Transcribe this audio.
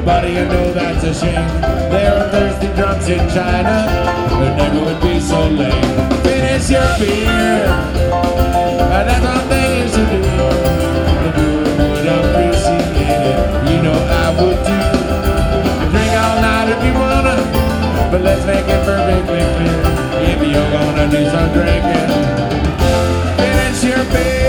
buddy, you know that's a shame. There are thirsty drunks in China who never would be so lame. Finish your beer, that's one thing you should do. The brewer would appreciate it, you know I would too. Drink all night if you wanna, but let's make it perfectly clear. If you're gonna do some drinking, finish your beer.